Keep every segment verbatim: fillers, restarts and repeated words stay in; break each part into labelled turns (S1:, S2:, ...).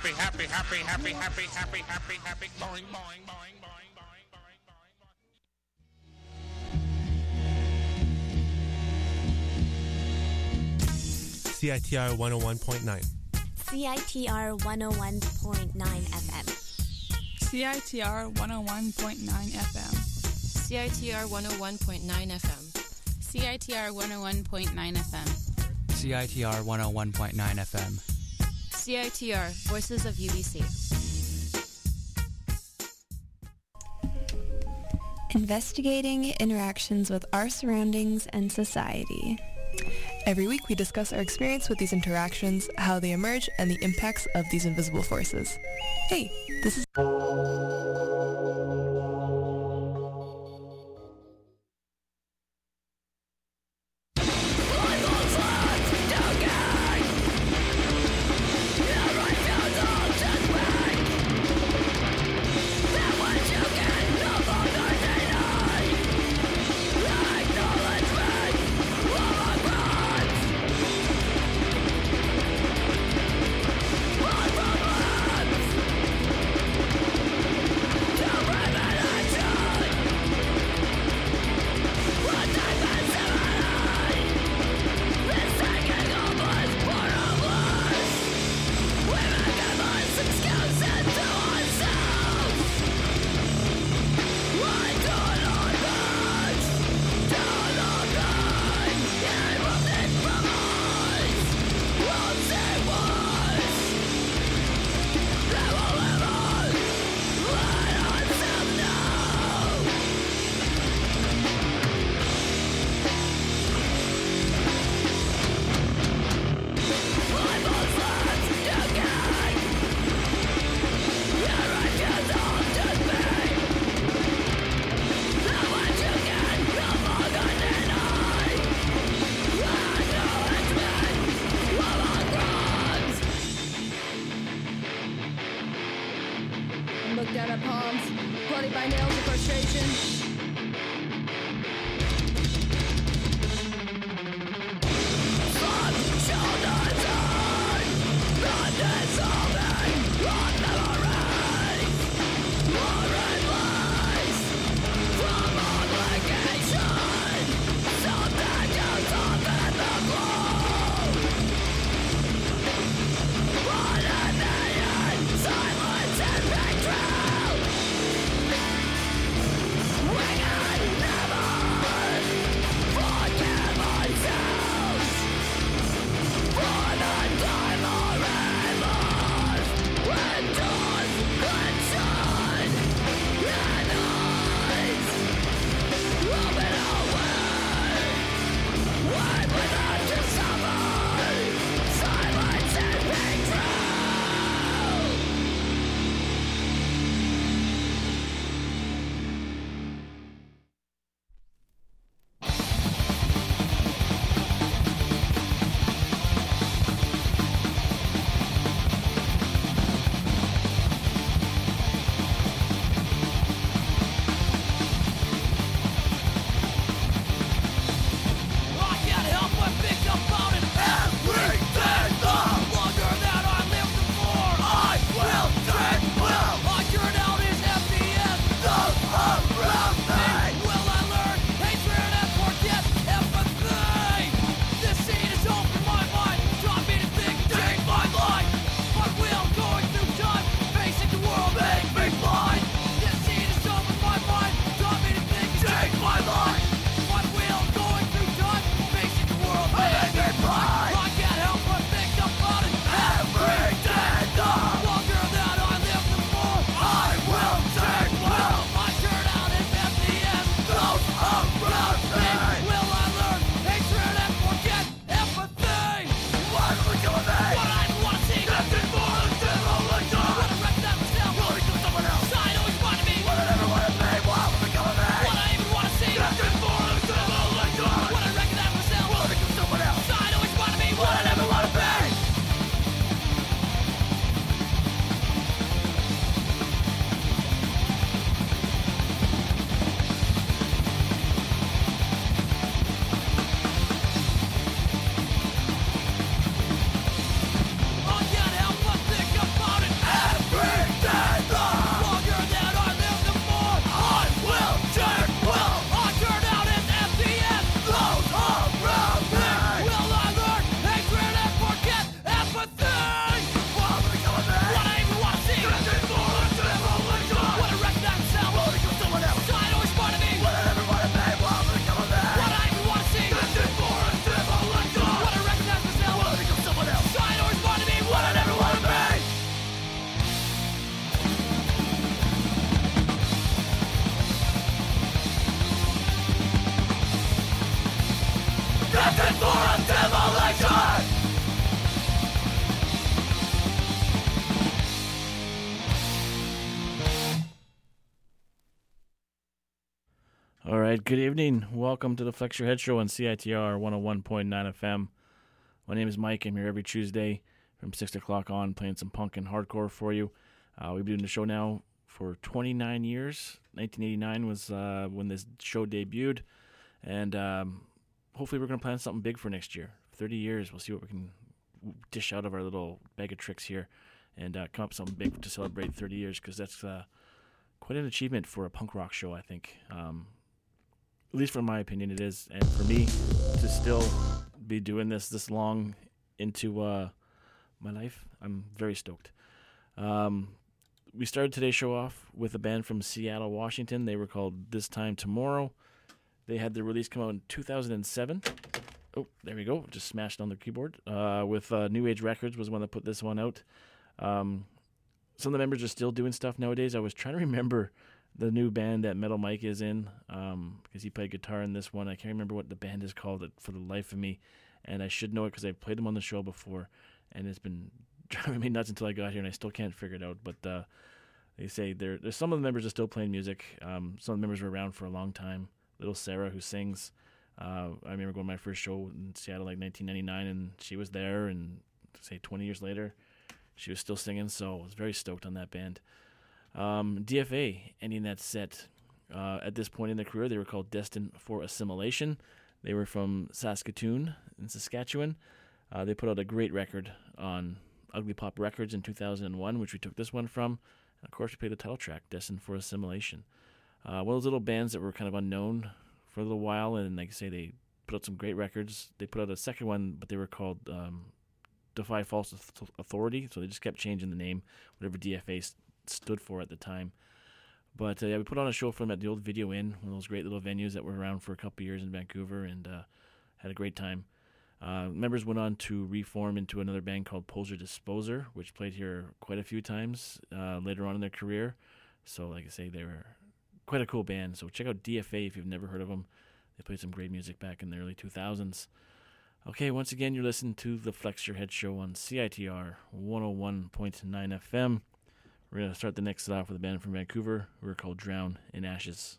S1: happy, happy, happy, happy, happy, happy, happy, happy, boing, boing, boing, boing, boing, boing.
S2: C I T R one oh one point nine.
S3: C I T R one oh one point nine F M.
S4: C I T R one oh one point nine F M.
S5: C I T R one oh one point nine F M.
S6: C I T R one oh one point nine F M.
S7: C I T R one oh one point nine F M.
S5: C I T R, Voices of U B C.
S8: Investigating interactions with our surroundings and society.
S9: Every week we discuss our experience with these interactions, how they emerge, and the impacts of these invisible forces. Hey, this is...
S10: Silence and control. right, good evening. Welcome to the Flex Your Head Show on C I T R one oh one point nine F M. My name is Mike. I'm here every Tuesday from six o'clock on, playing some punk and hardcore for you. Uh, we've been doing the show now for twenty-nine years. nineteen eighty-nine was uh, when this show debuted, and um, hopefully we're going to plan something big for next year. thirty years, we'll see what we can dish out of our little bag of tricks here and uh, come up with something big to celebrate thirty years, because that's uh, quite an achievement for a punk rock show, I think. Um, at least from my opinion, it is. And for me to still be doing this this long into uh, my life, I'm very stoked. Um, we started today's show off with a band from Seattle, Washington. They were called This Time Tomorrow. They had their release come out in two thousand seven. Oh, there we go. Just smashed on the keyboard. Uh, with uh, New Age Records was the one that put this one out. Um, some of the members are still doing stuff nowadays. I was trying to remember the new band that Metal Mike is in, um, because he played guitar in this one. I can't remember what the band is called for the life of me, and I should know it because I've played them on the show before, and it's been driving me nuts until I got here, and I still can't figure it out. But uh, they say there, there's some of the members are still playing music. Um, some of the members were around for a long time. Little Sarah, who sings, uh, I remember going to my first show in Seattle, like nineteen ninety-nine, and she was there, and say twenty years later, she was still singing, so I was very stoked on that band. Um, D F A ending that set. Uh, at this point in their career, they were called Destined for Assimilation. They were from Saskatoon in Saskatchewan. Uh, they put out a great record on Ugly Pop Records in two thousand one, which we took this one from. And of course, we played the title track, Destined for Assimilation. Uh, one of those little bands that were kind of unknown for a little while, and like I say, they put out some great records. They put out a second one, but they were called um, Defy False Authority, so they just kept changing the name, whatever D F A st- stood for at the time. But uh, yeah, we put on a show for them at the old Video Inn, one of those great little venues that were around for a couple of years in Vancouver, and uh, had a great time. Uh, members went on to reform into another band called Poser Disposer, which played here quite a few times uh, later on in their career. So like I say, they were quite a cool band. So check out D F A if you've never heard of them. They played some great music back in the early two thousands. Okay, once again, you're listening to the Flex Your Head Show on C I T R one oh one point nine F M. We're going to start the next set off with a band from Vancouver who are called Drown in Ashes.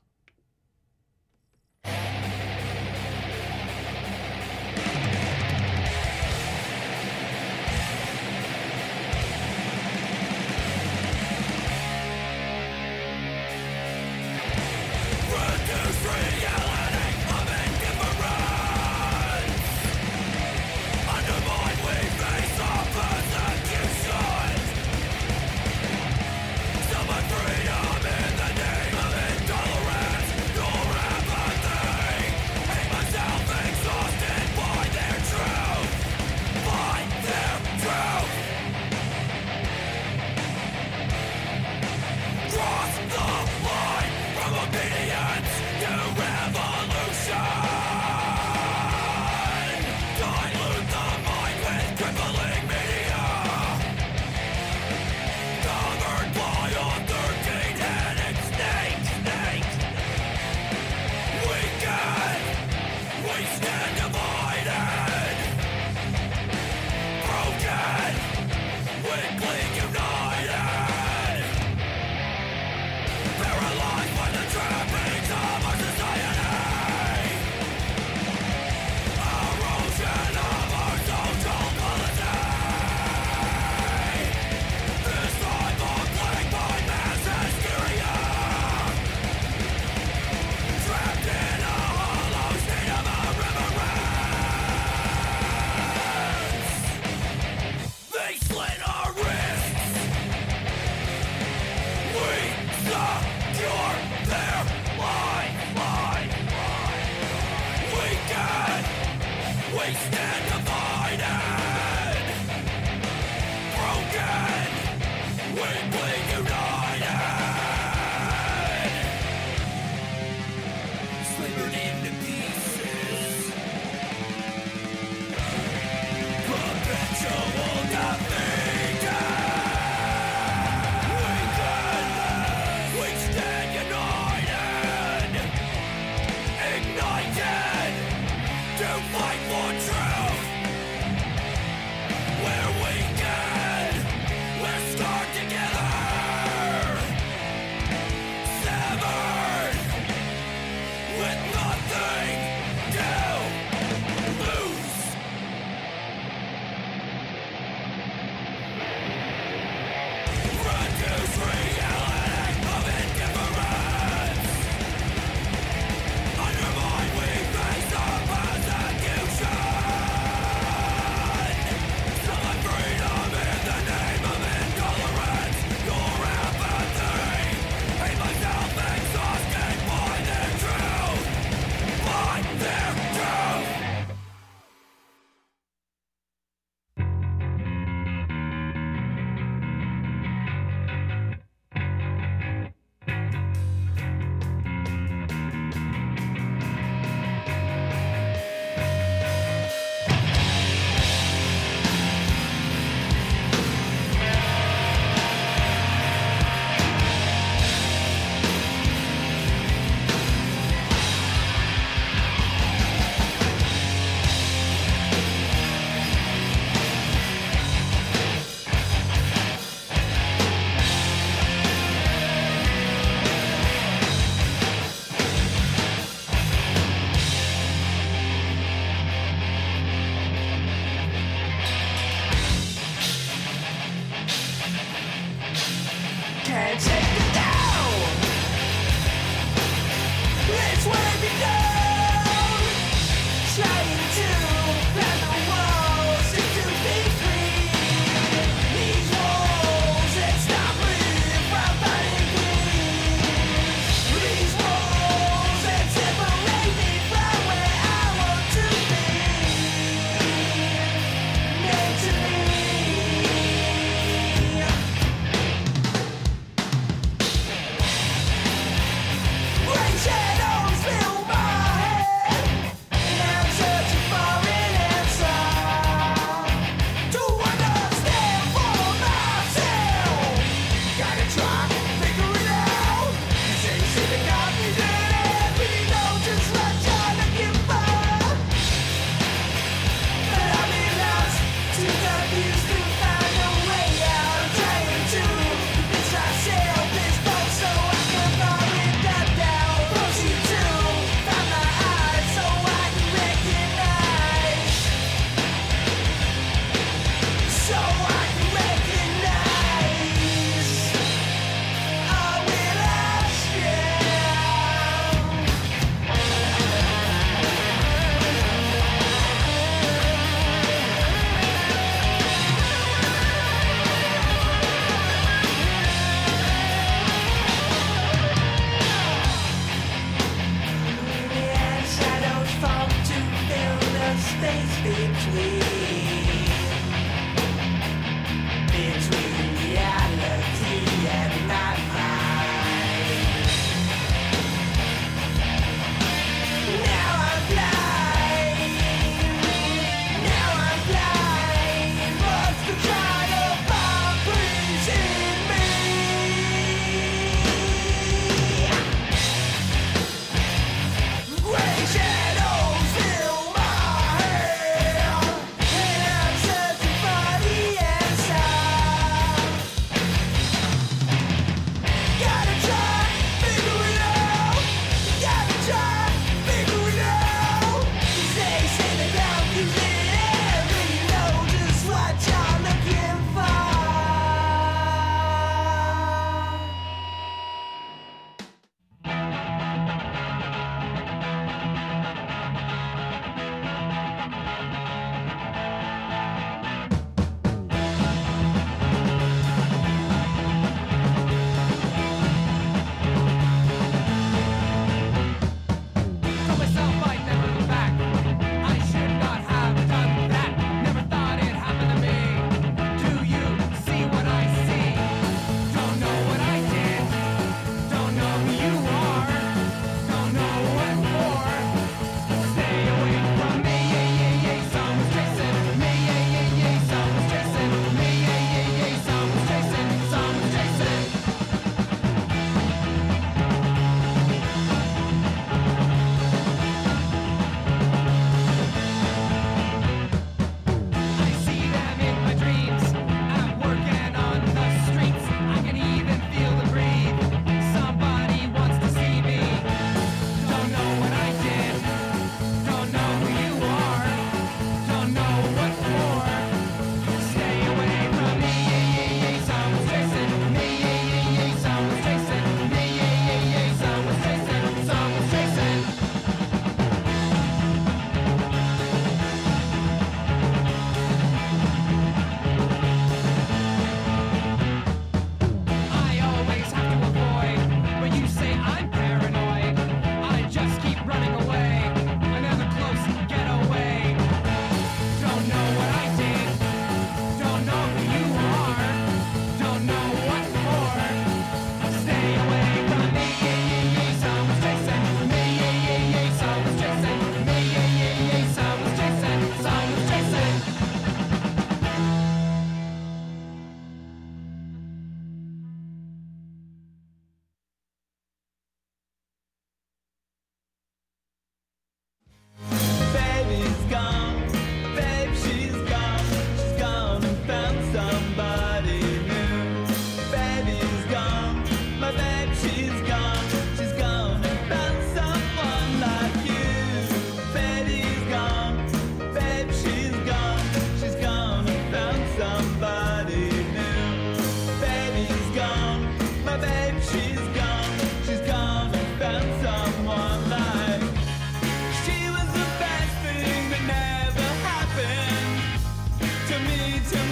S11: Erosion of our social politics.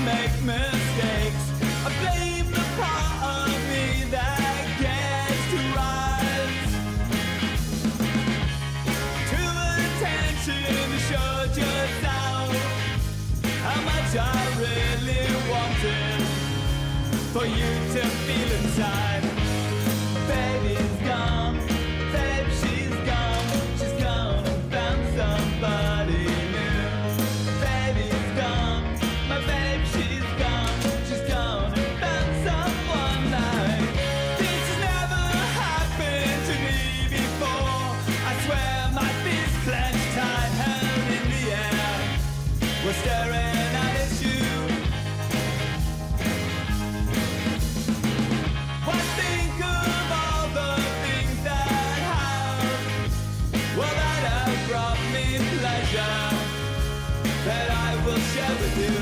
S11: make mistakes. I blame the part of me that gets to rise to attention to show just how, how much I really wanted for you to feel inside. Baby's gone, babe, she's gone, she's gone and found somebody new. Baby's gone, my babe, she's gone, she's gone and found someone like. This has never happened to me before. I swear my fist clenched tight, held in the air. We're staring at its you. I think of all the things that have, well, that have brought me pleasure, that I will share with you.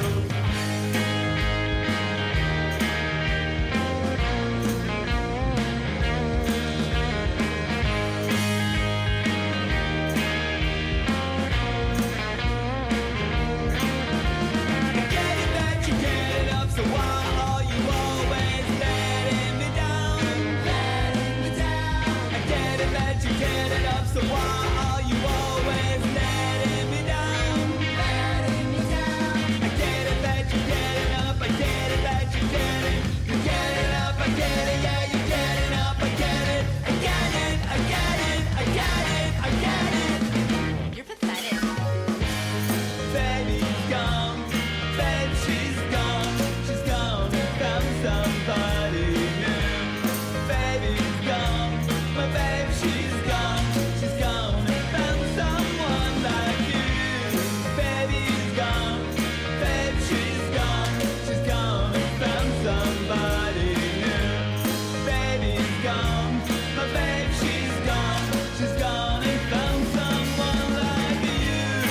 S11: I get it that you get it up, so why are you always letting me down? Letting me down. I get it that you get it up, so why are you always letting me down? Letting me down. I get it that you get it up, I get it that you get it. You get it up, I get it, yeah, you get it up, I get it. I get it, I get it, I get it, I get it.
S12: You're pathetic.
S11: Baby's gone, babe, she's gone, she's gone and found somebody new. Baby's gone, my babe, she's gone, she's gone and found someone like you. Baby's gone, babe, she's gone, she's gone and found somebody new. Baby's gone, my babe, she's gone, she's gone and found someone like you.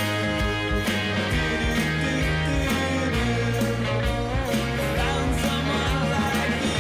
S11: Found someone like you.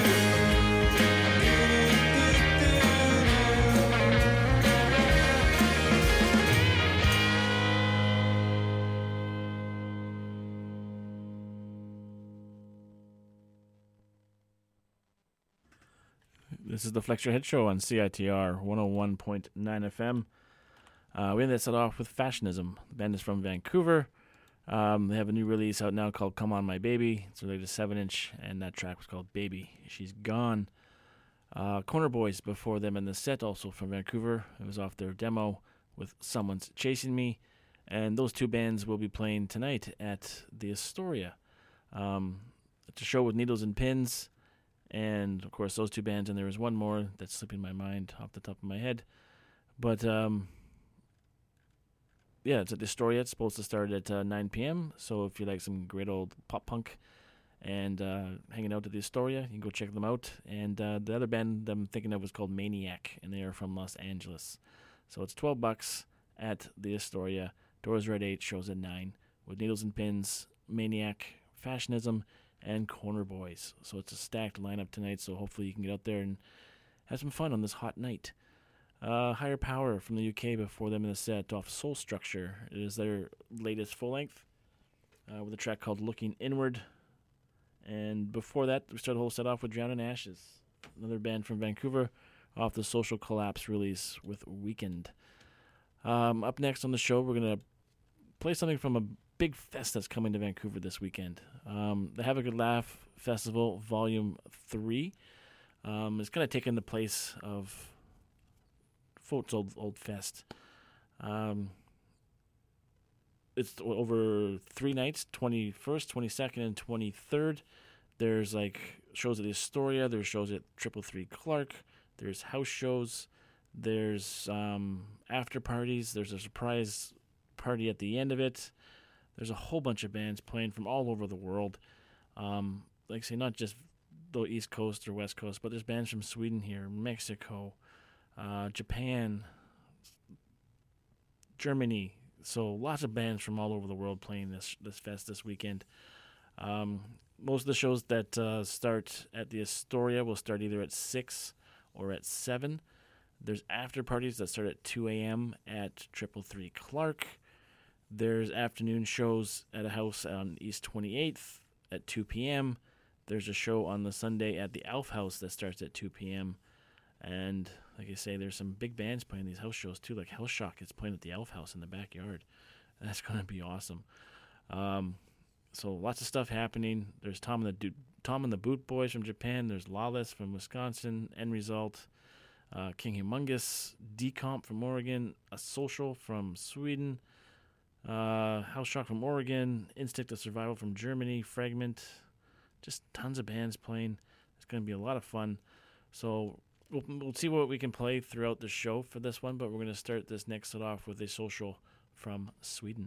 S10: This is the Flex Your Head Show on C I T R one oh one point nine F M. Uh, we ended that set off with Fashionism. The band is from Vancouver. Um, they have a new release out now called Come On My Baby. It's their latest seven inch, and that track was called Baby, She's Gone. Uh, Corner Boys before them in the set, also from Vancouver. It was off their demo with Someone's Chasing Me. And those two bands will be playing tonight at the Astoria. Um, it's a show with Needles and Pins. And, of course, those two bands, and there was one more that's slipping my mind off the top of my head. But, um, yeah, it's at the Astoria. It's supposed to start at uh, nine p.m., so if you like some great old pop punk and uh, hanging out at the Astoria, you can go check them out. And uh, the other band I'm thinking of was called Maniac, and they are from Los Angeles. So it's twelve bucks at the Astoria. Doors are at eight, shows at nine, with Needles and Pins, Maniac, Fashionism, and Corner Boys. So it's a stacked lineup tonight, so hopefully you can get out there and have some fun on this hot night. Uh, Higher Power from the U K before them in the set off Soul Structure. It is their latest full-length uh, with a track called Looking Inward. And before that, we started the whole set off with Drown in Ashes, another band from Vancouver, off the Social Collapse release with Weekend. Um, up next on the show, we're going to play something from a big fest that's coming to Vancouver this weekend. Um, the Have a Good Laugh Festival Volume three. Um, it's kind of taken the place of Folt's old, old fest. Um, it's over three nights, twenty-first, twenty-second, and twenty-third. There's like shows at the Astoria. There's shows at Triple Three Clark. There's house shows. There's um, after parties. There's a surprise party at the end of it. There's a whole bunch of bands playing from all over the world. Um, like I say, not just the East Coast or West Coast, but there's bands from Sweden here, Mexico, uh, Japan, Germany. So lots of bands from all over the world playing this this fest this weekend. Um, most of the shows that uh, start at the Astoria will start either at six or at seven. There's after parties that start at two a.m. at Triple Three Clark. There's afternoon shows at a house on East twenty-eighth at two p.m. There's a show on the Sunday at the Alf House that starts at two p.m. And like I say, there's some big bands playing these house shows too, like Hell Shock is playing at the Alf House in the backyard. That's going to be awesome. Um, so lots of stuff happening. There's Tom and the Do- Tom and the Boot Boys from Japan. There's Lawless from Wisconsin. End Result. Uh, King Humongous. Decomp from Oregon. A Social from Sweden. Uh, House Shock from Oregon. Instinct of Survival from Germany. Fragment. Just tons of bands playing. It's going to be a lot of fun. So we'll, we'll see what we can play throughout the show for this one, but we're going to start this next set off with A Social from Sweden.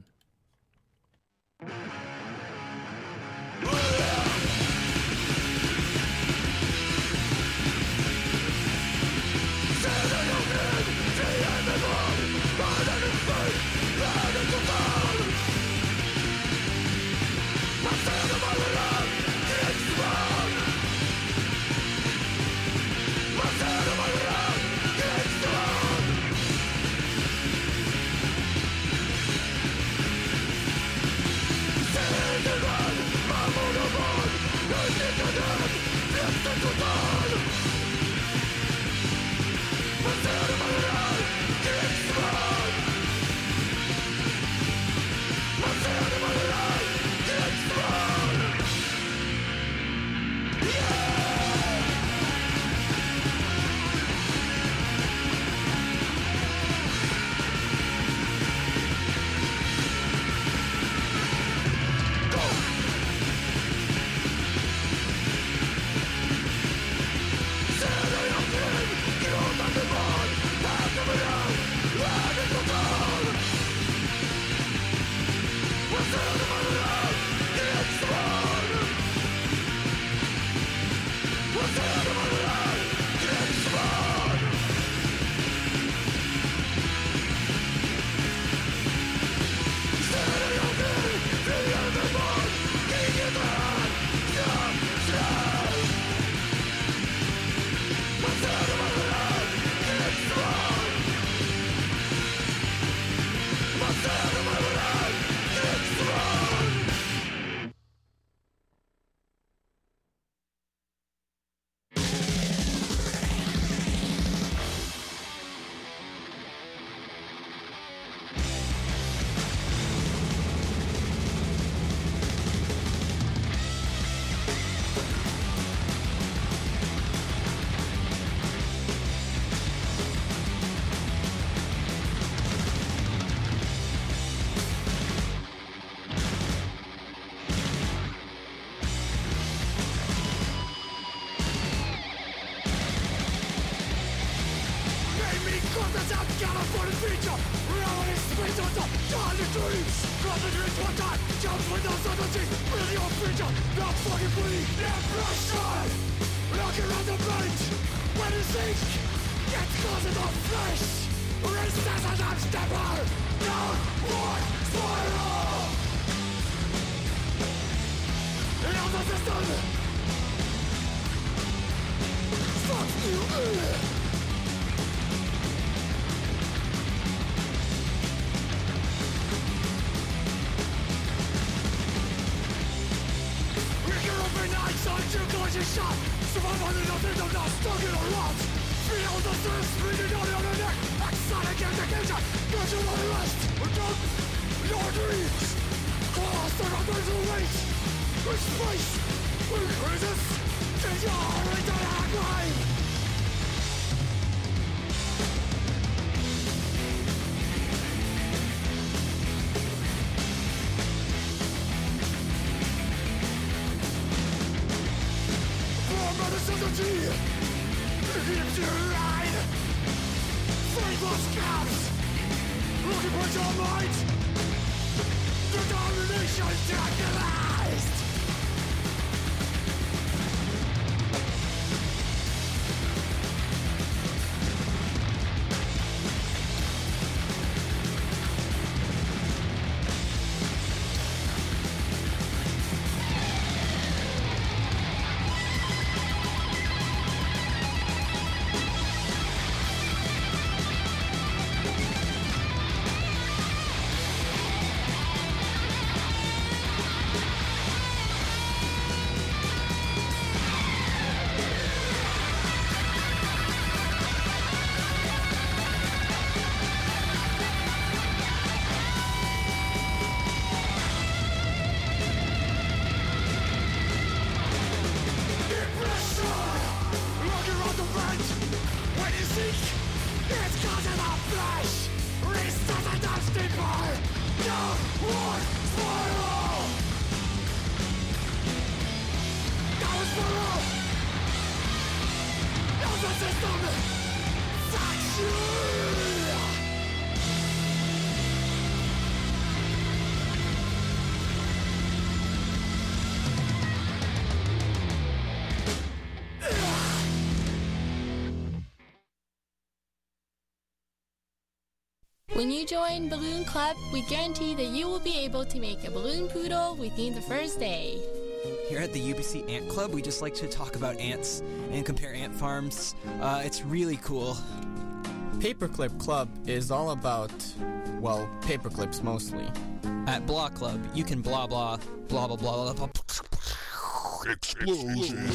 S6: When you join Balloon Club, we guarantee that you will be able to make a balloon poodle within the first day.
S12: Here at the U B C Ant Club, we just like to talk about ants and compare ant farms. Uh, it's really cool.
S13: Paperclip Club is all about, well, paperclips mostly.
S12: At Blah Club, you can blah blah, blah blah blah blah blah.
S14: Explosion.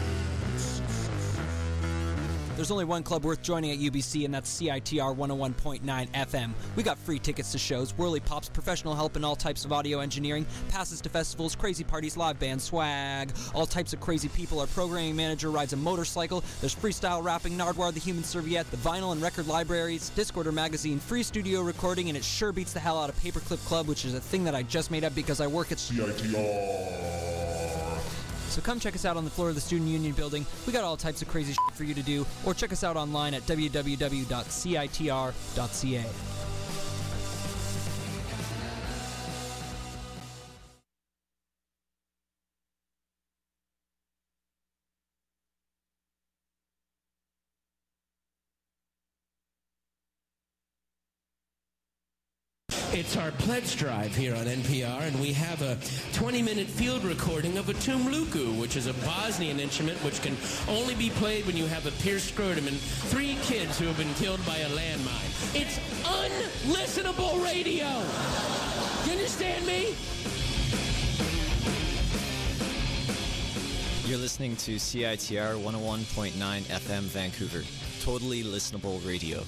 S12: There's only one club worth joining at U B C, and that's C I T R one oh one point nine F M. We got free tickets to shows, whirly pops, professional help in all types of audio engineering, passes to festivals, crazy parties, live band swag, all types of crazy people. Our programming manager rides a motorcycle. There's freestyle rapping, Nardwar the Human Serviette, the vinyl and record libraries, Discorder magazine, free studio recording, and it sure beats the hell out of Paperclip Club, which is a thing that I just made up because I work at
S14: C I T R.
S12: So come check us out on the floor of the Student Union building. We got all types of crazy shit for you to do, or check us out online at w w w dot c i t r dot c a.
S15: It's our pledge drive here on N P R, and we have a twenty-minute field recording of a tumluku, which is a Bosnian instrument which can only be played when you have a pierced scrotum and three kids who have been killed by a landmine. It's unlistenable radio! You understand me?
S16: You're listening to C I T R one oh one point nine F M Vancouver. Totally listenable radio.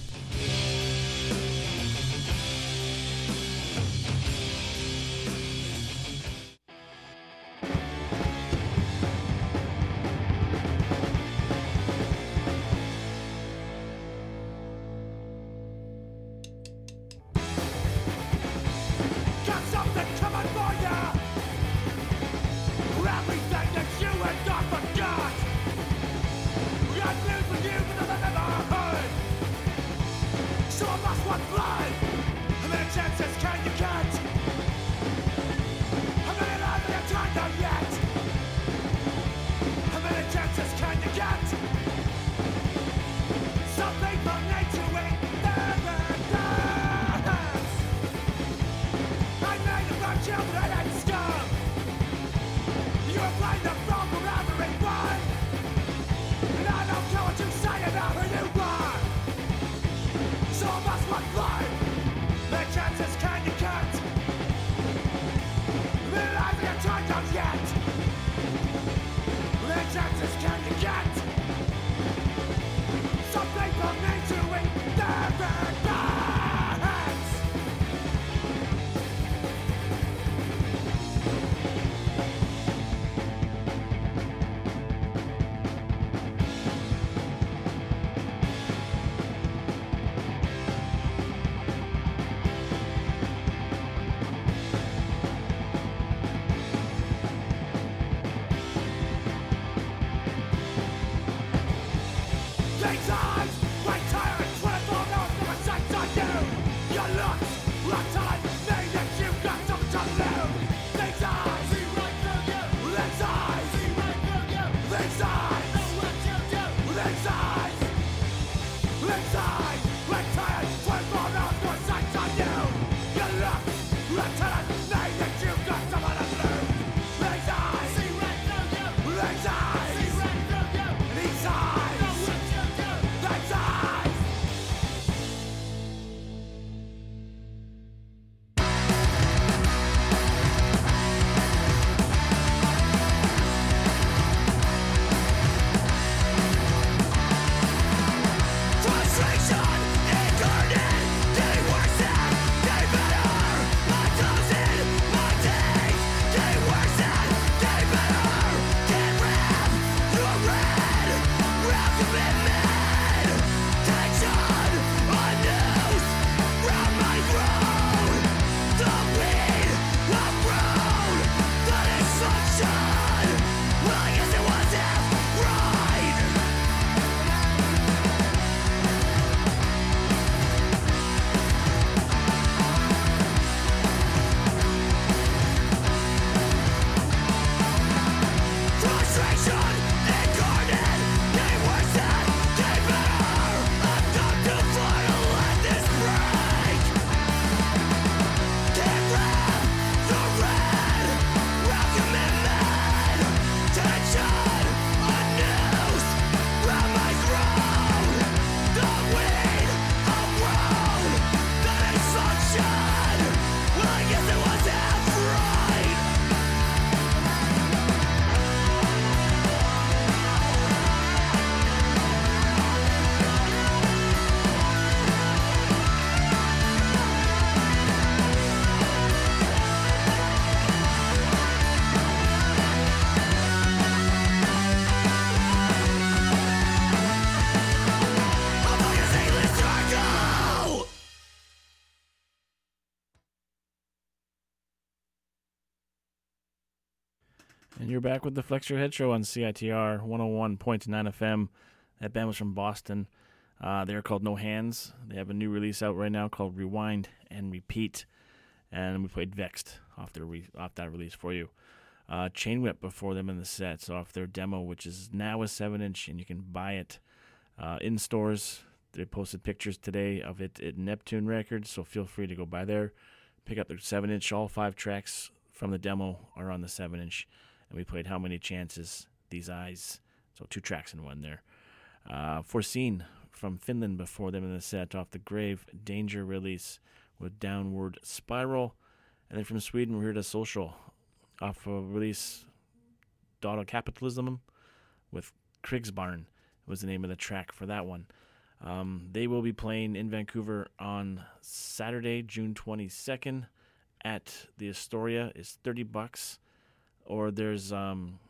S10: And you're back with the Flex Your Head Show on C I T R one oh one point nine F M. That band was from Boston. Uh, they're called No Hands. They have a new release out right now called Rewind and Repeat. And we played Vexed off their re- off that release for you. Uh, Chain Whip before them in the set, so off their demo, which is now a seven inch, and you can buy it uh, in stores. They posted pictures today of it at Neptune Records, so feel free to go by there, pick up their seven inch. All five tracks from the demo are on the seven inch. And we played How Many Chances, These Eyes. So two tracks in one there. Uh, Foreseen from Finland before them in the set off the Grave Danger release with Downward Spiral. And then from Sweden, we heard a Social off a release, Data Capitalism with Krigsbarn was the name of the track for that one. Um, they will be playing in Vancouver on Saturday, June twenty-second at the Astoria. It's thirty bucks. Or there's um,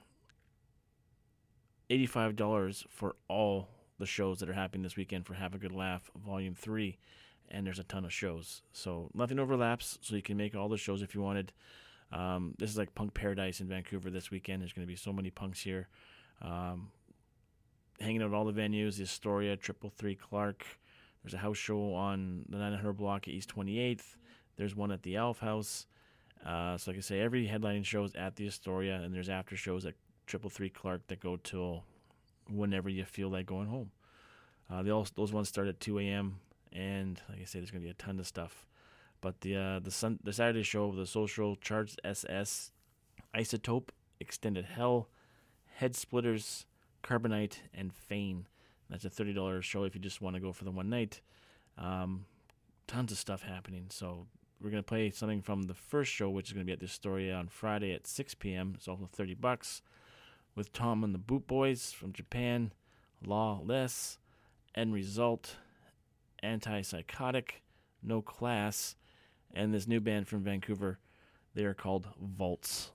S10: eighty-five dollars for all the shows that are happening this weekend for Have a Good Laugh Volume three. And there's a ton of shows. So nothing overlaps, so you can make all the shows if you wanted. Um, this is like Punk Paradise in Vancouver this weekend. There's going to be so many punks here. Um, hanging out at all the venues, the Astoria, Triple Three Clark. There's a house show on the nine hundred block at East twenty-eighth. There's one at the Elf House. Uh, so like I say, every headlining show is at the Astoria, and there's after shows at Triple Three Clark that go till whenever you feel like going home. Uh, they all, those ones start at two a.m., and like I say, there's going to be a ton of stuff. But the uh, the sun, the Saturday show, the Social, Charged S S, Isotope, Extended Hell, Head Splitters, Carbonite, and Fane. That's a thirty dollars show if you just want to go for the one night. Um, tons of stuff happening, so we're going to play something from the first show, which is going to be at the Astoria on Friday at six p.m. It's also thirty bucks with Tom and the Boot Boys from Japan, Lawless, End Result, Antipsychotic, No Class, and this new band from Vancouver. They are called Vaults.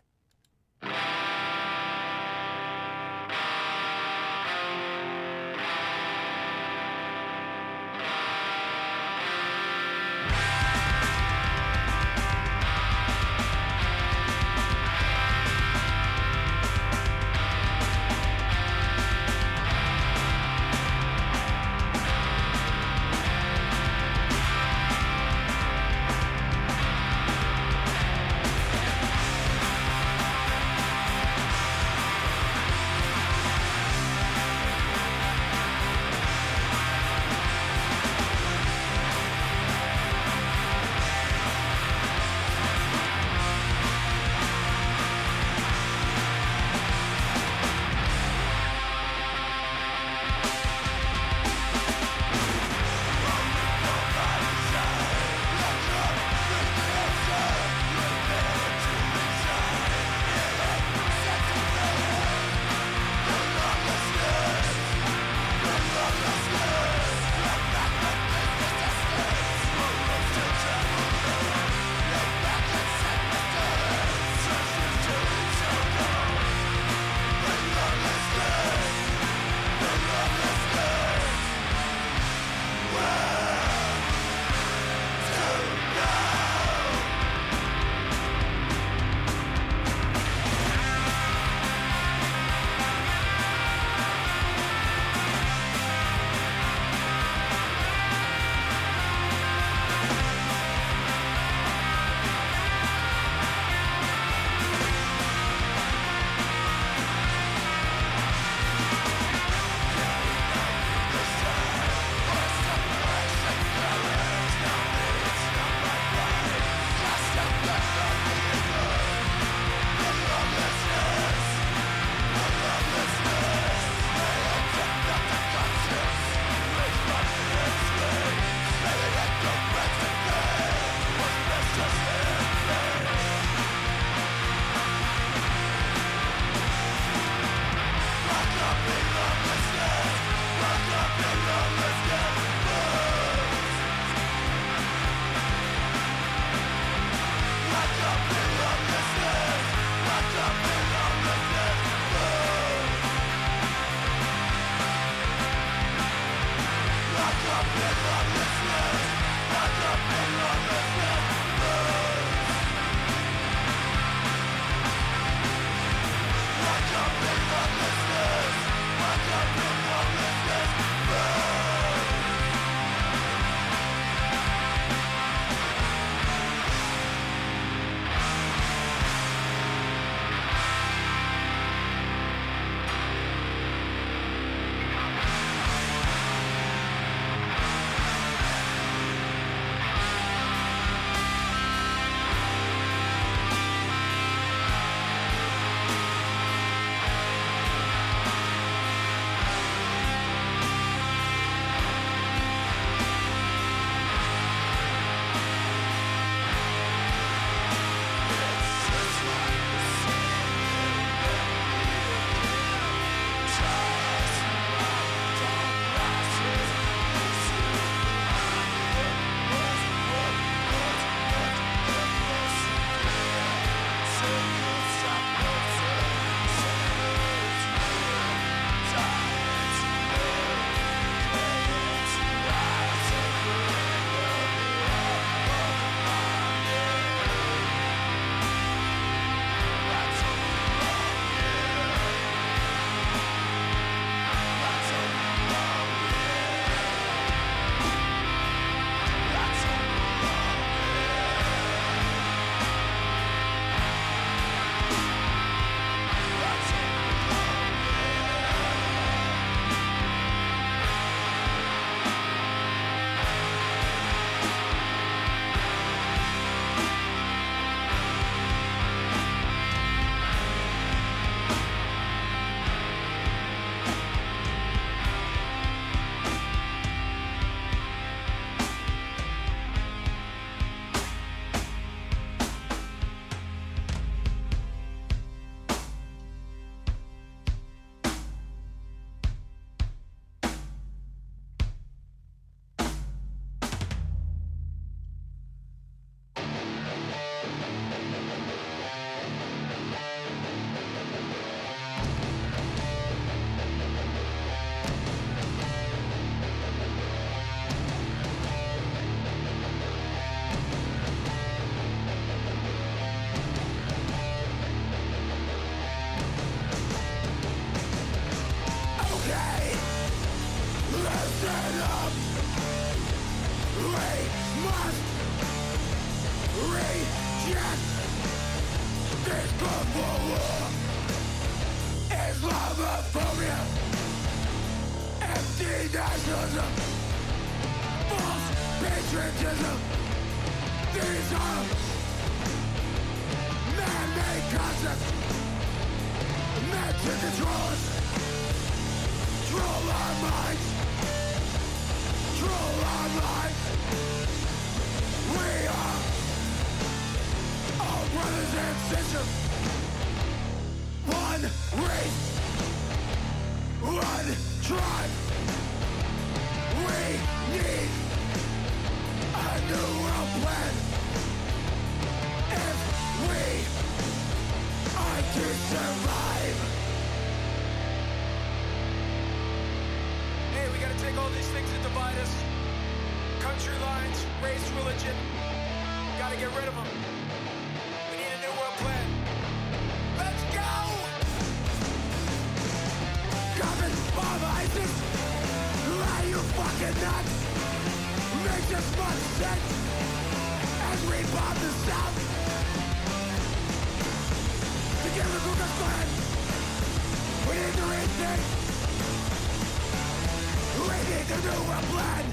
S11: Islamophobia, empty nationalism, false patriotism. These are man-made concepts meant to control us, control our minds, control our lives. We are all brothers and sisters. One race, one tribe. We need a new world plan. If we are to survive.
S14: Hey, we gotta take all these things that divide us. Country lines, race, religion. Gotta get rid of them. We need a new world plan. Let's go!
S11: Common bomb ISIS, are you fucking nuts? Makes as much sense as we bomb the South. Together with the plan, we need to rethink. We need to do a plan.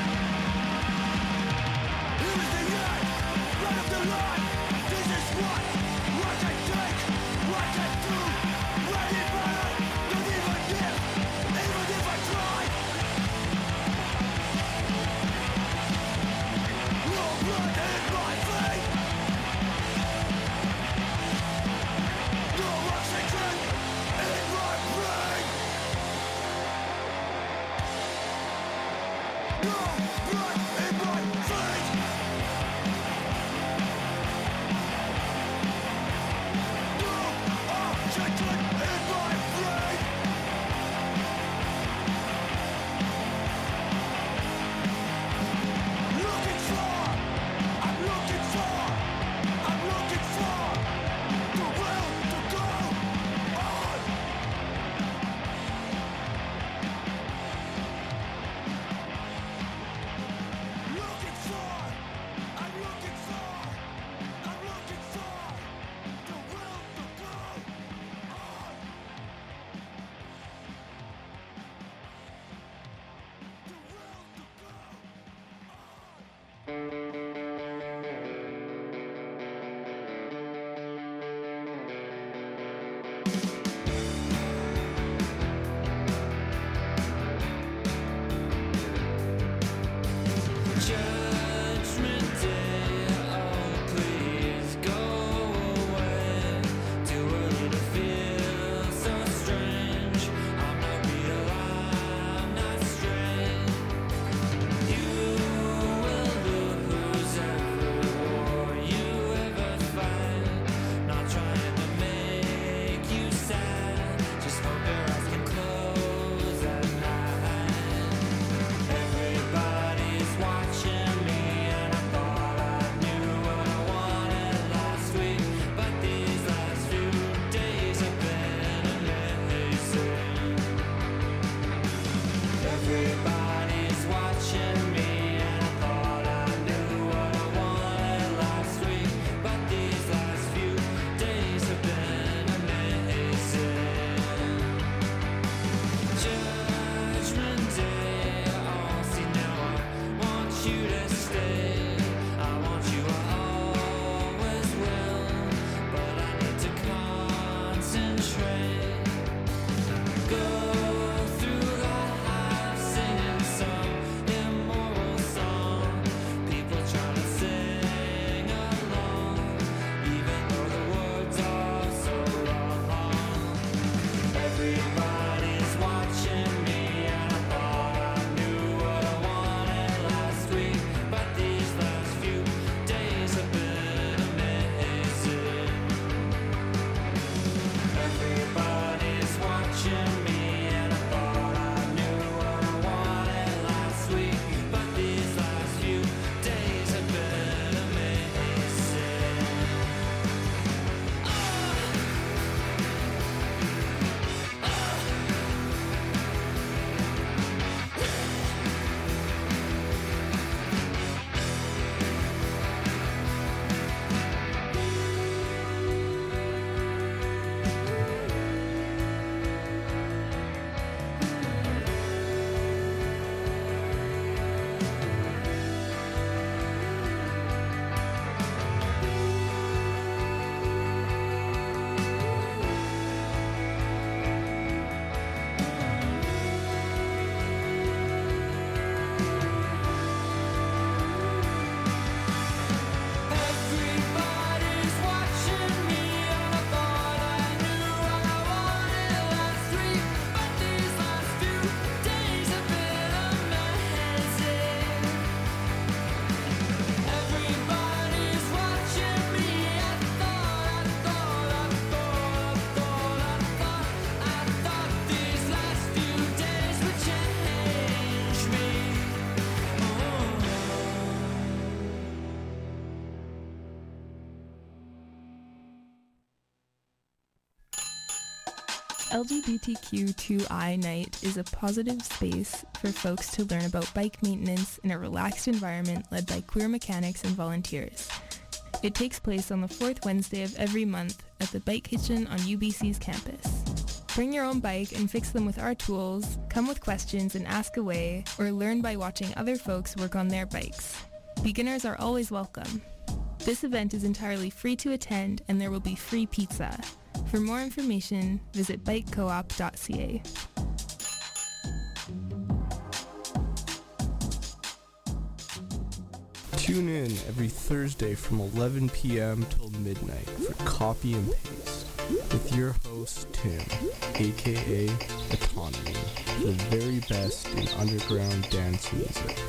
S11: What?
S9: L G B T Q two I Night is a positive space for folks to learn about bike maintenance in a relaxed environment led by queer mechanics and volunteers. It takes place on the fourth Wednesday of every month at the Bike Kitchen on U B C's campus. Bring your own bike and fix them with our tools, come with questions and ask away, or learn by watching other folks work on their bikes. Beginners are always welcome. This event is entirely free to attend and there will be free pizza. For more information, visit bike coop dot c a.
S2: Tune in every Thursday from eleven p.m. till midnight for Copy and Paste.
S13: with your host Tim, aka Autonomy, the very best in underground dance music.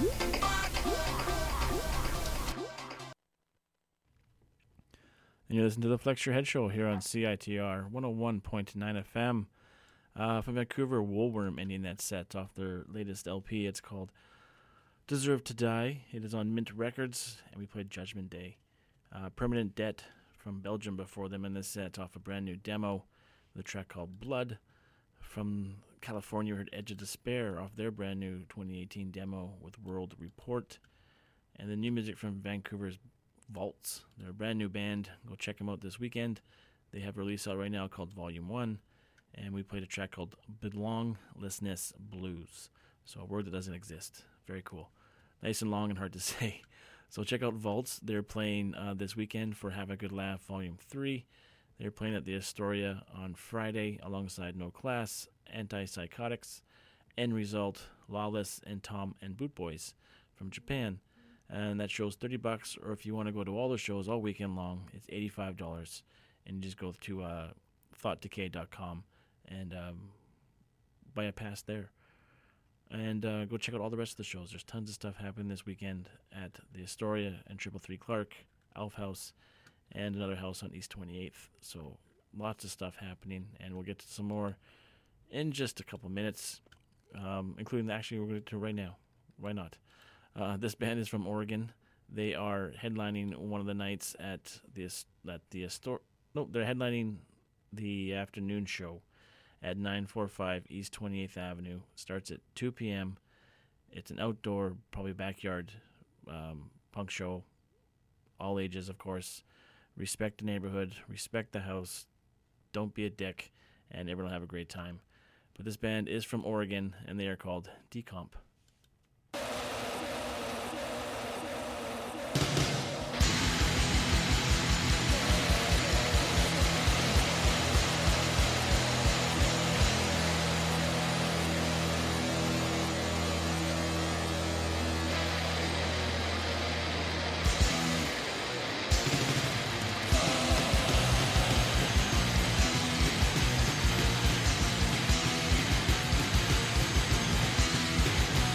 S10: And you listen to the Flex Your Head Show here on C I T R one oh one point nine F M. Uh, from Vancouver, Woolworm ending that set off their latest L P. It's called Deserve to Die. It is on Mint Records, and we played Judgment Day. Uh, Permanent Debt from Belgium before them in this set off a brand new demo with a track called Blood. From California, we heard Edge of Despair off their brand new twenty eighteen demo with World Report. And the new music from Vancouver's Vaults. They're a brand new band. Go check them out this weekend. They have a release out right now called Volume one, and we played a track called Belonglessness Blues. So a word that doesn't exist. Very cool. Nice and long and hard to say. So check out Vaults. They're playing uh, this weekend for Have a Good Laugh Volume three. They're playing at the Astoria on Friday alongside No Class, Antipsychotics, End Result, Lawless, and Tom and Boot Boys from Japan. And that show's thirty bucks, or if you want to go to all the shows all weekend long, it's eighty-five dollars. And you just go to uh, thought decay dot com and um, buy a pass there. And uh, go check out all the rest of the shows. There's tons of stuff happening this weekend at the Astoria and Triple Three Clark, Alf House, and another house on East twenty-eighth. So lots of stuff happening, and we'll get to some more in just a couple minutes, um, including actually we're going to right now. Why not? Uh, this band is from Oregon. They are headlining one of the nights at the at the Astor. No, they're headlining the afternoon show at nine forty-five East twenty-eighth Avenue. Starts at two p.m. It's an outdoor, probably backyard um, punk show. All ages, of course. Respect the neighborhood. Respect the house. Don't be a dick. And everyone will have a great time. But this band is from Oregon, and they are called Decomp.
S11: Thank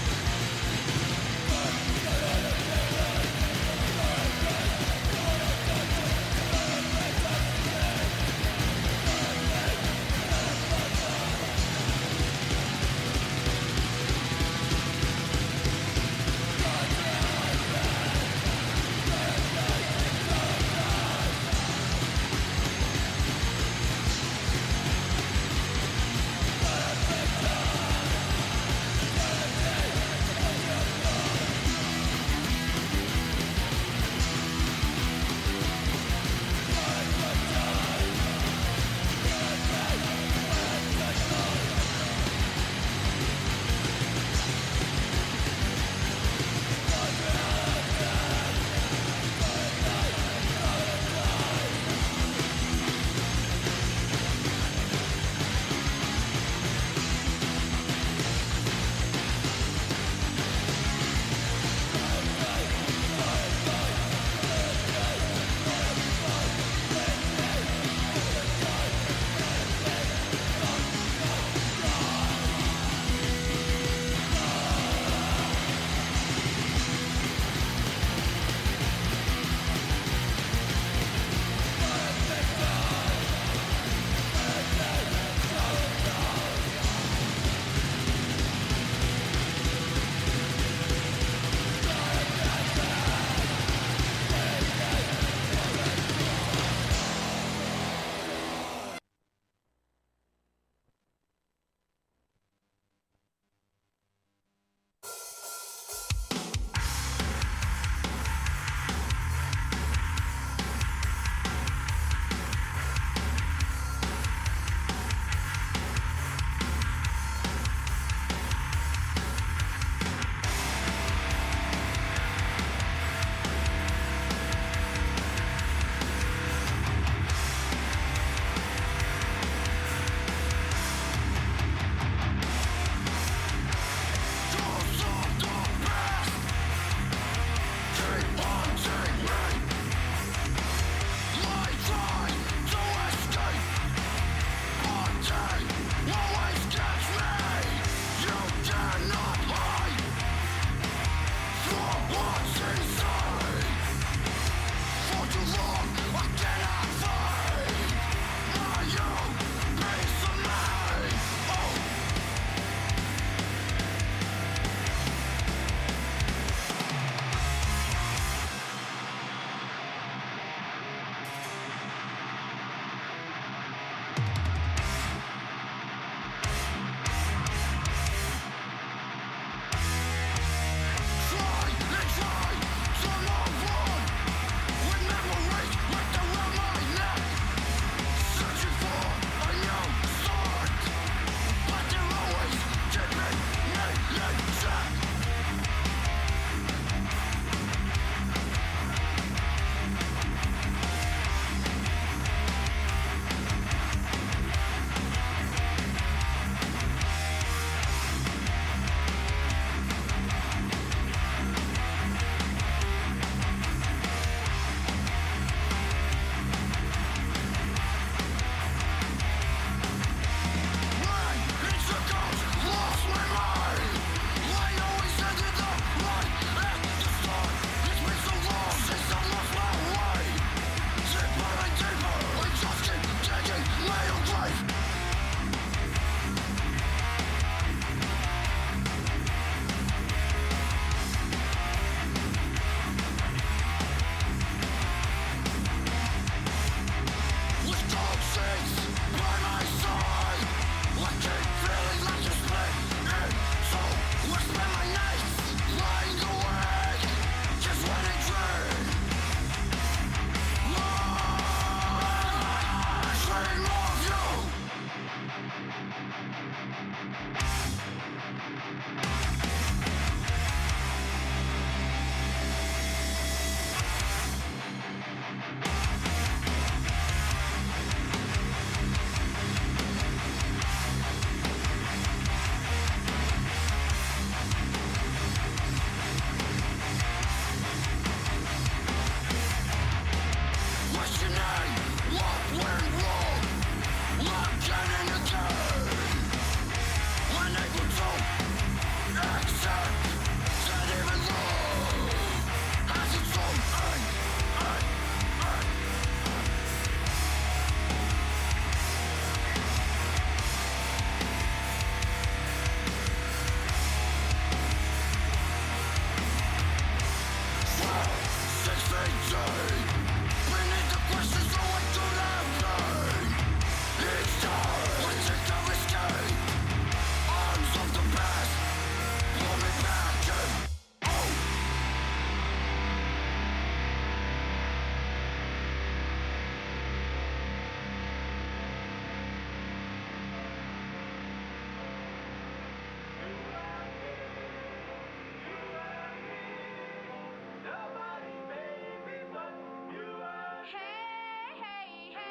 S11: Hey, hey, hey.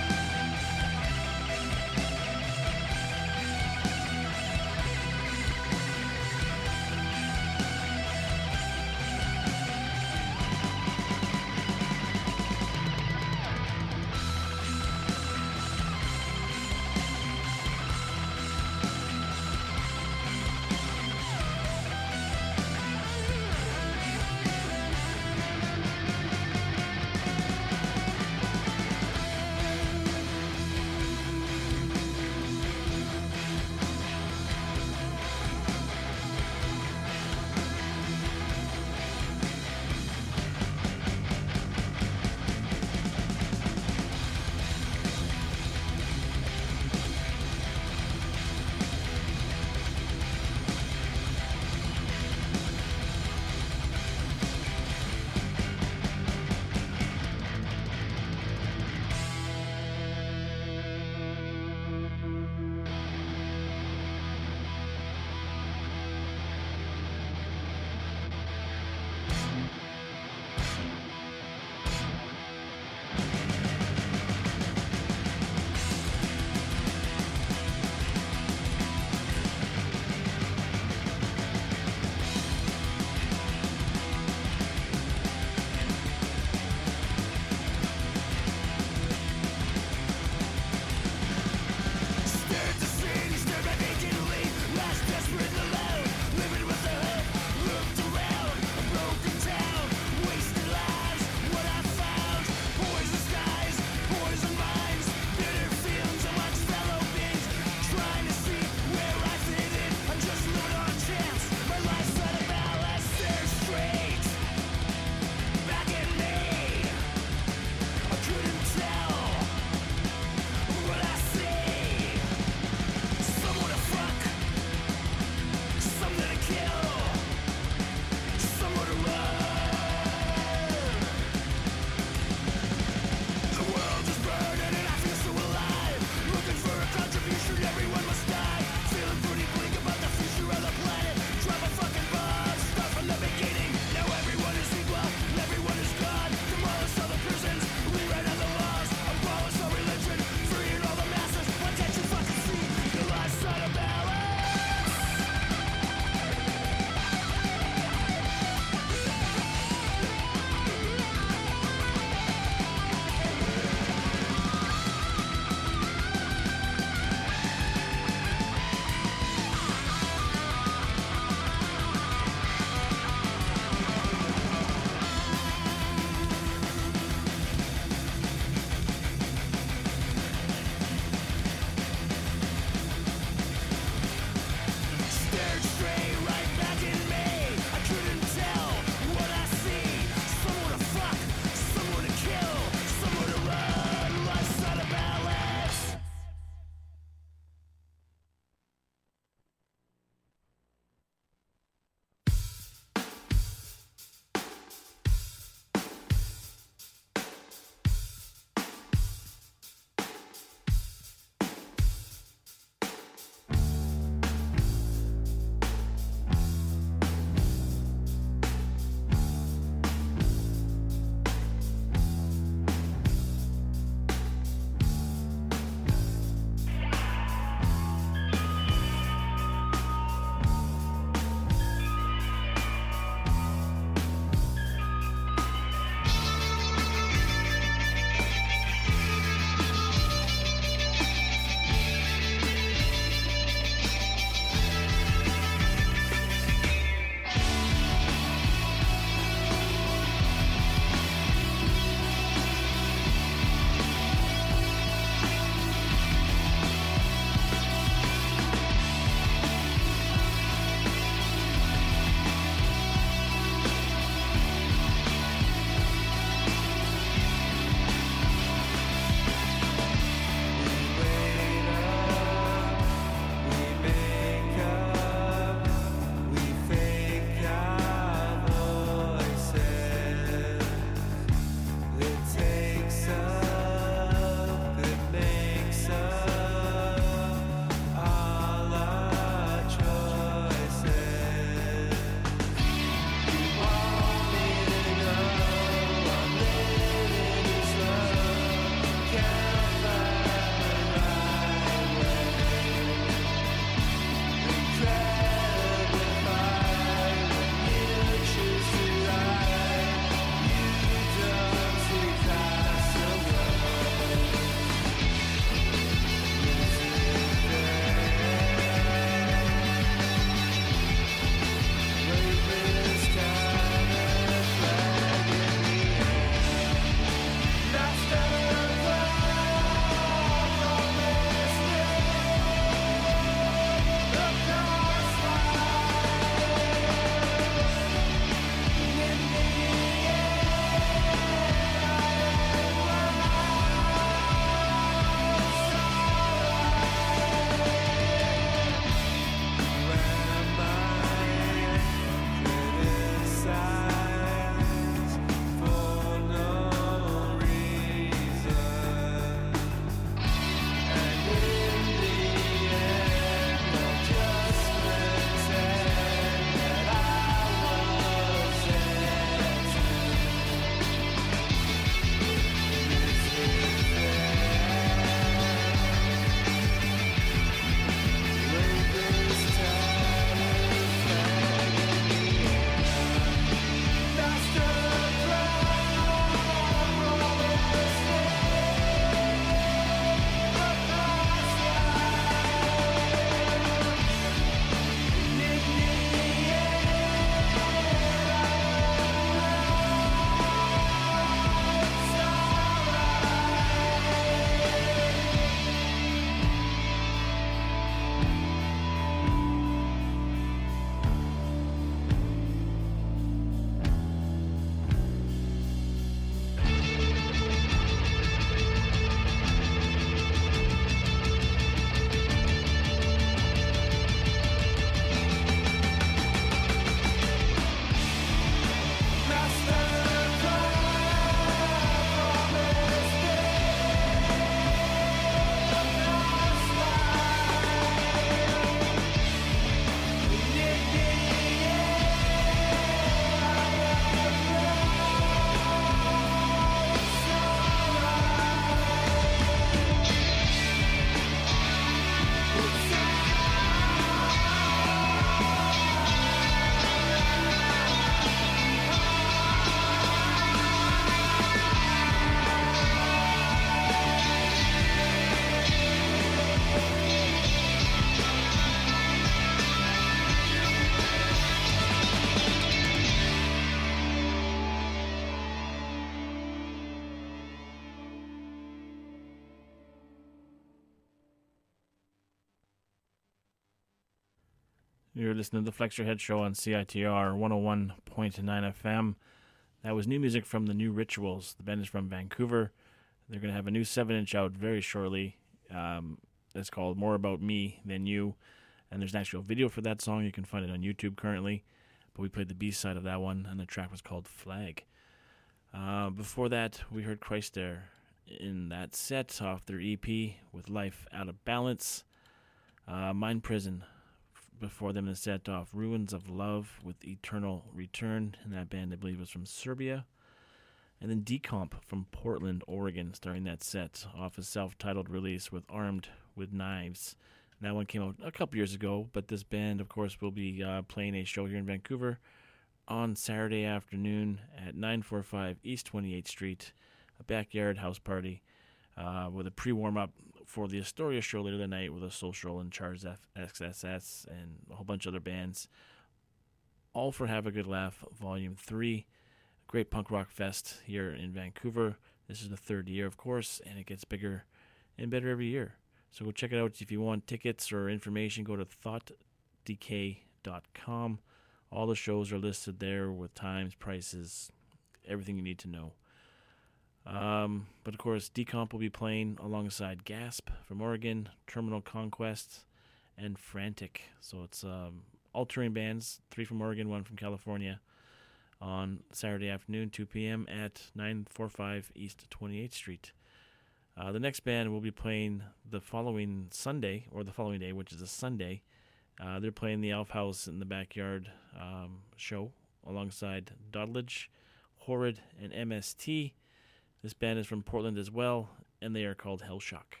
S10: You're listening to the Flex Your Head Show on C I T R one oh one point nine F M. That was new music from the New Rituals. The band is from Vancouver. They're going to have a new seven inch out very shortly. Um, it's called More About Me Than You. And there's an actual video for that song. You can find it on YouTube currently. But we played the B-side of that one, and the track was called Flag. Uh, before that, we heard Christ there in that set off their E P with Life Out of Balance. Uh, Mind Prison before them, the set off Ruins of Love with Eternal Return, and that band I believe was from Serbia. And then Decomp from Portland, Oregon, starting that set off a self-titled release with Armed with Knives. And that one came out a couple years ago, but this band, of course, will be uh, playing a show here in Vancouver on Saturday afternoon at nine forty-five East twenty-eighth Street, a backyard house party uh, with a pre-warm-up for the Astoria show later that night with a Social and Charles X S S and a whole bunch of other bands. All for Have a Good Laugh, Volume three. Great punk rock fest here in Vancouver. This is the third year, of course, and it gets bigger and better every year. So go check it out. If you want tickets or information, go to thought decay dot com. All the shows are listed there with times, prices, everything you need to know. Um, but of course, Decomp will be playing alongside Gasp from Oregon, Terminal Conquest, and Frantic. So it's um, all touring bands, three from Oregon, one from California, on Saturday afternoon, two p.m. at nine forty-five East twenty-eighth Street. Uh, the next band will be playing the following Sunday, or the following day, which is a Sunday. Uh, they're playing the Elf House in the Backyard um, show alongside Dodledge, Horrid, and M S T. This band is from Portland as well, and they are called Hellshock.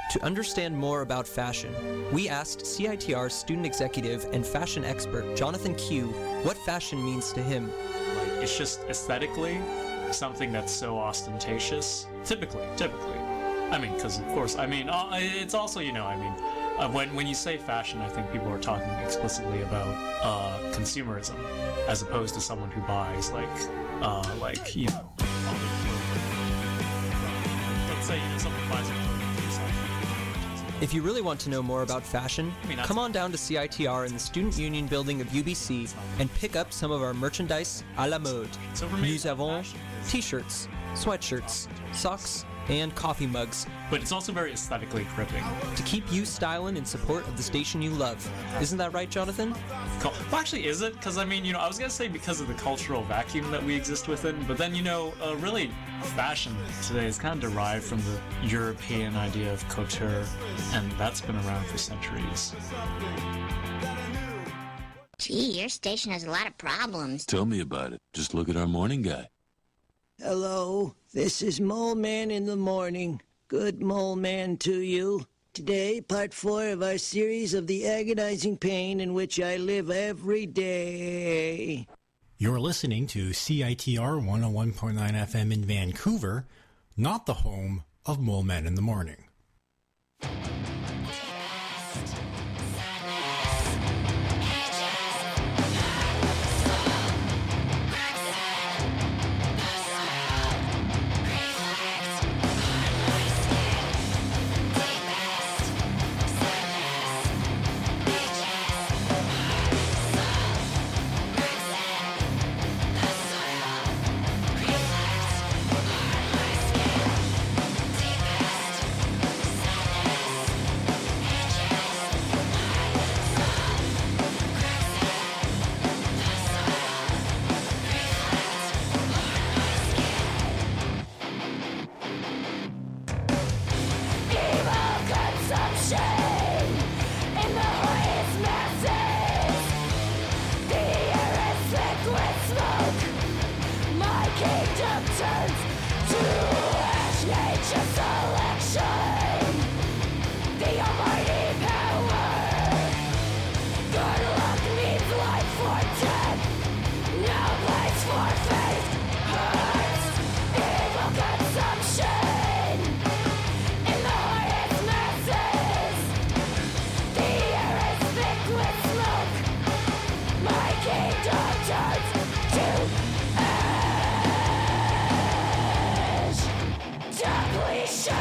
S12: To understand more about fashion, we asked C I T R student executive and fashion expert Jonathan Q what fashion means to him.
S17: Like, it's just aesthetically something that's so ostentatious. Typically, typically. I mean, because of course, I mean, uh, it's also, you know, I mean, uh, when when you say fashion, I think people are talking explicitly about uh, consumerism, as opposed to someone who buys like, uh, like you know, other clothing. Let's say you know, someone buys a clothing.
S12: If you really want to know more about fashion, come on down to C I T R in the Student Union building of U B C and pick up some of our merchandise à la mode. Nous avons t-shirts, sweatshirts, socks, and coffee mugs.
S17: But it's also very aesthetically gripping.
S12: To keep you styling in support of the station you love. Isn't that right, Jonathan?
S17: Well, actually, is it? Because, I mean, you know, I was going to say because of the cultural vacuum that we exist within, but then, you know, uh, really, fashion today is kind of derived from the European idea of couture, and that's been around for centuries.
S18: Gee, your station has a lot of problems.
S19: Tell me about it. Just look at our morning guy.
S20: Hello, this is Mole Man in the morning. Good Mole Man to you. Today, part four of our series of the agonizing pain in which I live every day.
S21: You're listening to C I T R one oh one point nine F M in Vancouver, not the home of Mole Man in the morning.
S11: Please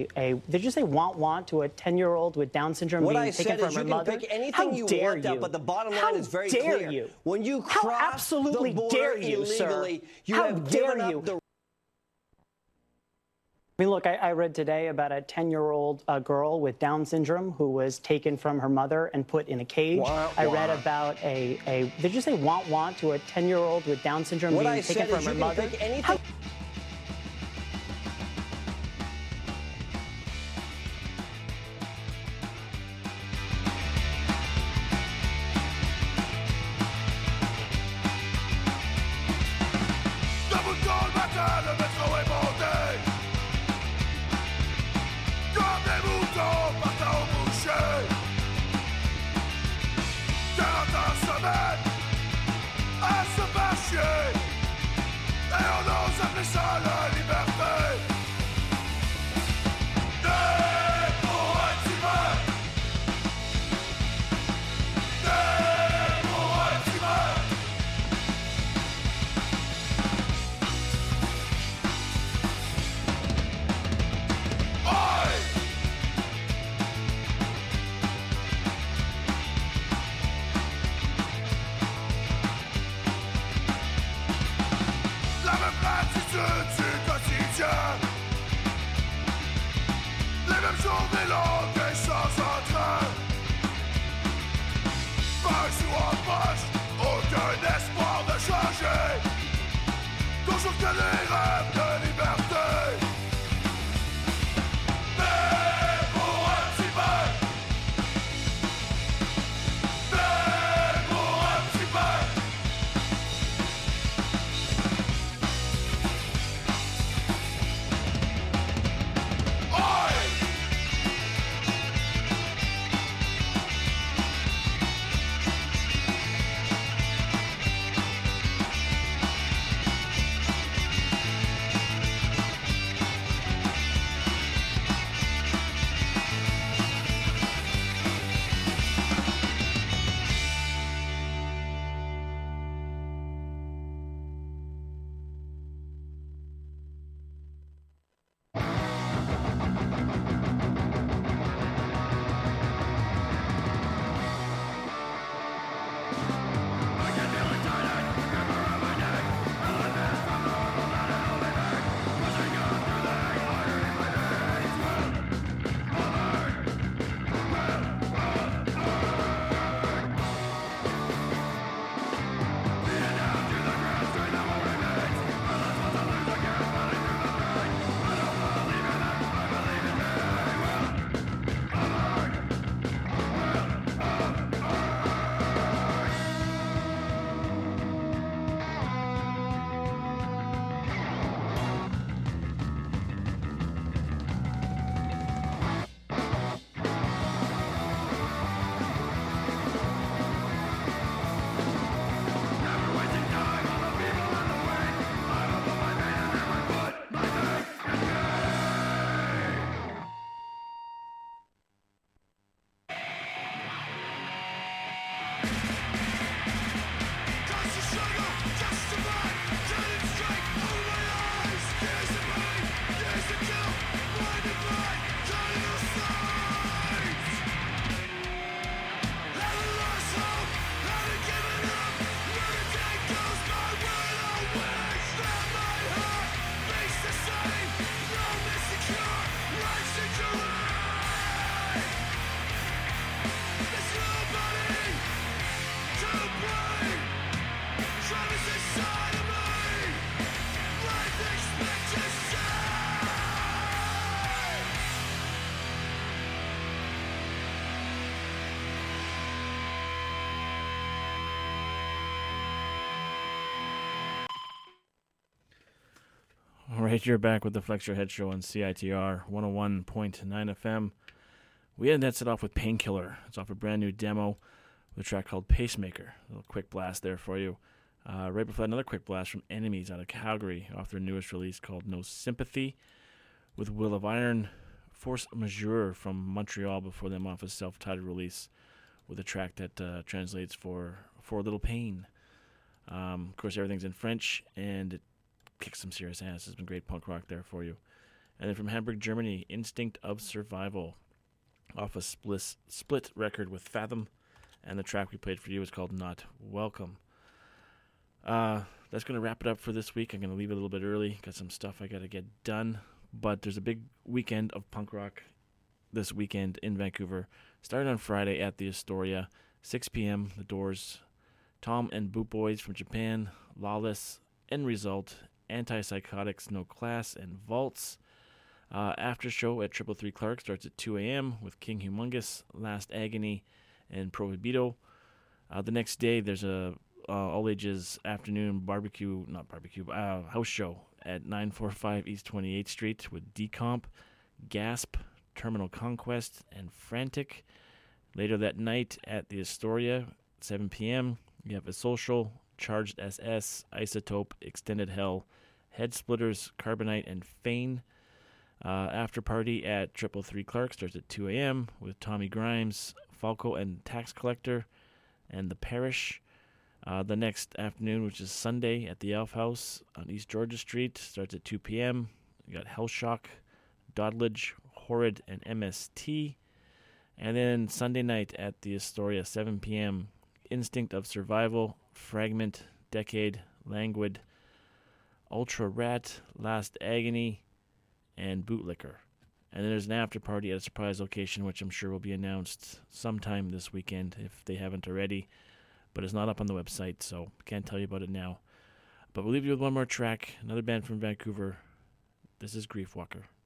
S1: A, did you say want want to a ten-year-old with Down syndrome
S22: What
S1: being
S22: I
S1: taken
S22: said
S1: from
S22: is
S1: her
S22: you can
S1: mother?
S22: pick anything
S1: How
S22: you
S1: dare
S22: want,
S1: you?
S22: Up, but the bottom line
S1: How
S22: is very
S1: dare
S22: clear.
S1: You?
S22: When you
S1: How
S22: cross
S1: absolutely
S22: the border
S1: dare you,
S22: illegally,
S1: sir?
S22: you
S1: How
S22: have
S1: dare
S22: given
S1: you?
S22: up the.
S1: I mean, look, I, I read today about a ten-year-old uh, girl with Down syndrome who was taken from her mother and put in a cage.
S22: Wah,
S1: I read
S22: wah.
S1: about a, a, did you say want want to a ten-year-old with Down syndrome
S22: What
S1: being
S22: I
S1: taken
S22: said
S1: from
S22: is
S1: her
S22: you can
S1: mother?
S22: pick anything.
S1: How
S14: Debout tôt le matin, le métro est bondé. Comme des moutons partant au boucher. quarante heures semaine à se faire chier. Et on ose appeler ça la liberté. Né pour un humain. Né pour un humain. La même platitude du quotidien. Les mêmes journées longues et sans entrain. Poche ou en poche, aucun espoir de changer. Toujours que les rêves de liberté. Mais pour un petit peu. Mais pour un petit peu.
S10: All right, you're back with the Flex Your Head Show on C I T R one oh one point nine F M. We had that set off with Painkiller. It's off a brand new demo with a track called Pacemaker. A little quick blast there for you. Uh, right before that, another quick blast from Enemies out of Calgary off their newest release called No Sympathy with Will of Iron. Force Majeure from Montreal before them off a self-titled release with a track that uh, translates for For a Little Pain. Um, of course, everything's in French, and it kicks some serious ass. It's been great punk rock there for you. And then from Hamburg, Germany, Instinct of Survival, off a split, split record with Fathom. And the track we played for you is called Not Welcome. Uh, that's going to wrap it up for this week. I'm going to leave it a little bit early. Got some stuff I got to get done. But there's a big weekend of punk rock this weekend in Vancouver. Starting on Friday at the Astoria, six p.m., The Doors, Tom and Boot Boys from Japan, Lawless, End Result, Antipsychotics, No Class, and Vaults. Uh, after show at Triple Three Clark starts at two a.m. with King Humongous, Last Agony, and Prohibido. Uh, the next day, there's a uh, all-ages afternoon barbecue, not barbecue, uh, house show at nine forty-five East twenty-eighth Street with Decomp, Gasp, Terminal Conquest, and Frantic. Later that night at the Astoria, seven p.m., you have a social, Charged S S, Isotope, Extended Hell, Head Splitters, Carbonite, and Fane. Uh, after party at Triple Three Clark starts at two a.m. with Tommy Grimes, Falco and Tax Collector, and The Parish. Uh, the next afternoon, which is Sunday, at the Elf House on East Georgia Street, starts at two p.m. You got Hellshock, Dodledge, Horrid, and M S T. And then Sunday night at the Astoria, seven p.m., Instinct of Survival, Fragment, Decade, Languid, Ultra Rat, Last Agony, and Bootlicker. And then there's an after party at a surprise location, which I'm sure will be announced sometime this weekend if they haven't already. But it's not up on the website, so can't tell you about it now. But we'll leave you with one more track, another band from Vancouver. This is Griefwalker.